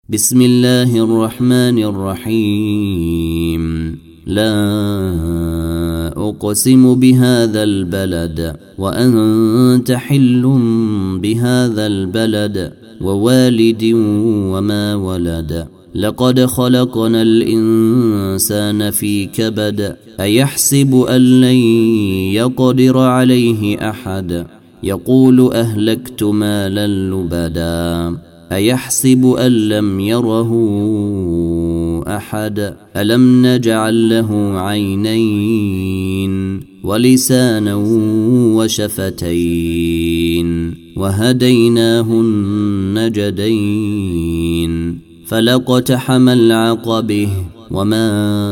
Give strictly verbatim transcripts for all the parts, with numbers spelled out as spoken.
بسم الله الرحمن الرحيم. لا أقسم بهذا البلد وأنت حل بهذا البلد ووالد وما ولد. لقد خلقنا الإنسان في كبد. أيحسب أن لن يقدر عليه أحد. يقول أهلكت مالا لبدا. أيحسب أن لم يره أحد. ألم نجعل له عينين ولسانا وشفتين وهديناه النجدين. فلاقتحم العقبة وما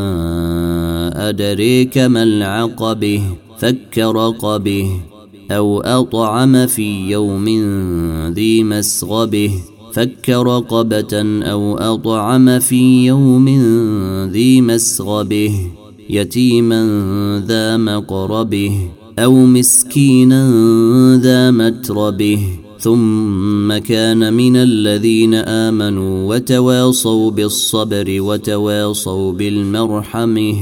أدريك ما العقبة. فك رقبه أو أطعم في يوم ذي مسغبه. فك رقبة أو أطعم في يوم ذي مسغبه. يتيما ذا مقربه أو مسكينا ذا متربه. ثم كان من الذين آمنوا وتواصوا بالصبر وتواصوا بالمرحمة.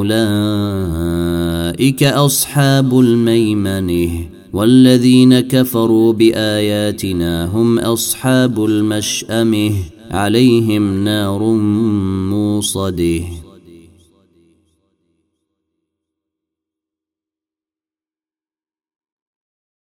أولئك أصحاب الميمنة. والذين كفروا بآياتنا هم أصحاب المشأمة. عليهم نار موصده.